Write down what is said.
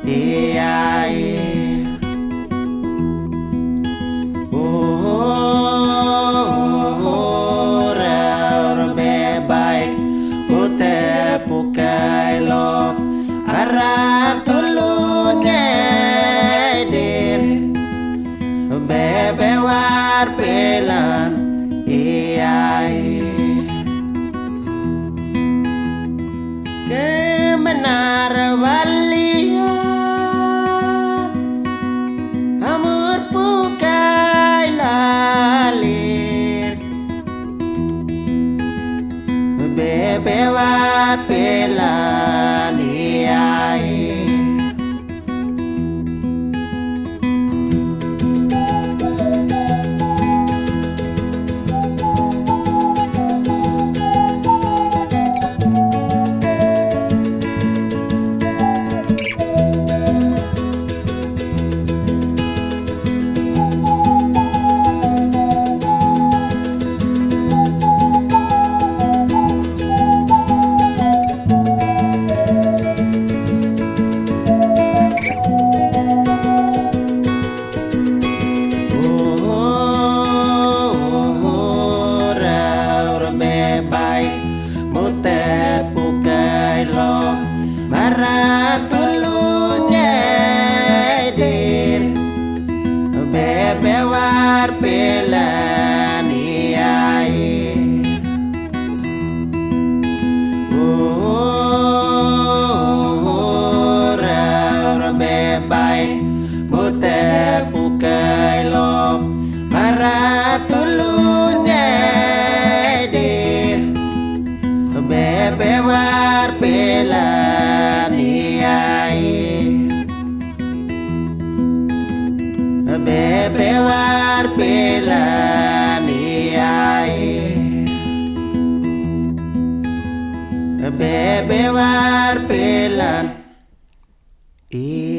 Iya, ora bebay pute pukai lo arat tulunye dir bebe war pelan iya kemenar walian amur pukai lalir bebe war pelan iya mute pukai lo maratulunye dir bebe war pelan iai ora bebay mute pukai lo maratulunye dir bebe war pelan iai bebe war pelan iai bebe war pelan